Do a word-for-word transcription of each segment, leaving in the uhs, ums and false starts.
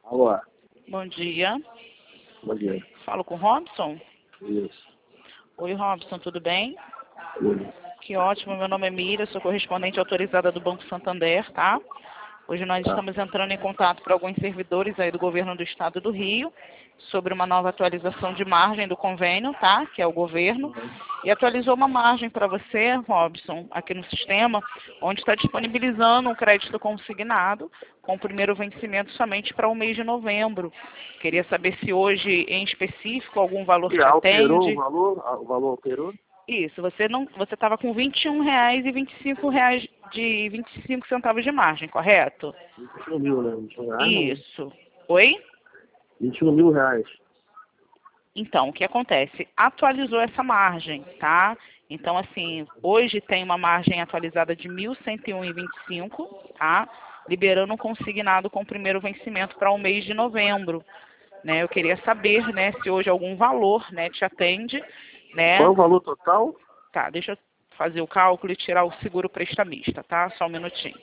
Alô. Bom dia. Bom dia. Falo com o Robson? Isso. Oi, Robson, tudo bem? Tudo. Que ótimo, meu nome é Mira, sou correspondente autorizada do Banco Santander, tá? Hoje nós Tá. estamos entrando em contato para alguns servidores aí do governo do estado do Rio, sobre uma nova atualização de margem do convênio, tá? Que é o governo. E atualizou uma margem para você, Robson, aqui no sistema, onde está disponibilizando um crédito consignado, com o primeiro vencimento somente para o mês de novembro. Queria saber se hoje, em específico, algum valor E te alterou atende. o valor? Ah, O valor alterou? Isso, você não, você estava com vinte e um reais e vinte e cinco reais de vinte e cinco centavos de margem, correto? vinte e um mil, né? vinte e um reais, não. Isso. Oi? vinte e um mil reais. Então, o que acontece? Atualizou essa margem, tá? Então, assim, hoje tem uma margem atualizada de mil cento e um vírgula vinte e cinco, tá? Liberando um consignado com o primeiro vencimento para o mês de novembro, né? Eu queria saber, né, se hoje algum valor, né, te atende, né? Qual é o valor total? Tá, deixa eu fazer o cálculo e tirar o seguro prestamista, tá? Só um minutinho.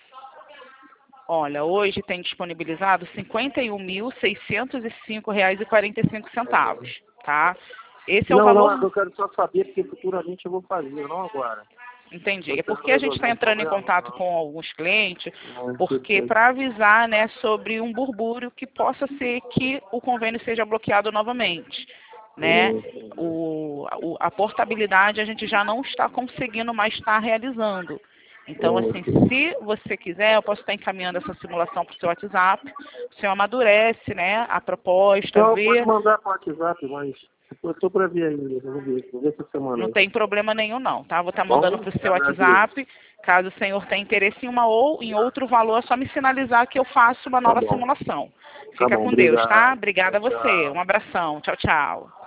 Olha, hoje tem disponibilizado cinquenta e um mil seiscentos e cinco reais e quarenta e cinco centavos, tá? Esse é o Não, valor... não, eu quero só saber porque futuramente eu vou fazer, não agora. Entendi. Eu É quero porque a gente está resolver um entrando em problema, contato não. com alguns clientes, Não, porque tudo bem. para avisar, né, sobre um burbúrio que possa ser que o convênio seja bloqueado novamente, né? Hum, O, o- a portabilidade a gente já não está conseguindo mais estar realizando. Então, hum. assim, se você quiser, eu posso estar encaminhando essa simulação para o seu WhatsApp. O senhor amadurece, né, a proposta, Então, vê. pode mandar para o WhatsApp, mas eu estou para ver ainda. Vou ver, vou ver essa semana Não aí. tem problema nenhum, não, tá? Vou estar Bom, mandando para o seu agradeço. WhatsApp. Caso o senhor tenha interesse em uma ou em outro valor, é só me sinalizar que eu faço uma Tá nova bom. simulação. Tá Fica bom, com Deus, tá? obrigado. Obrigada a Tchau, você. tchau. Um abração. Tchau, tchau.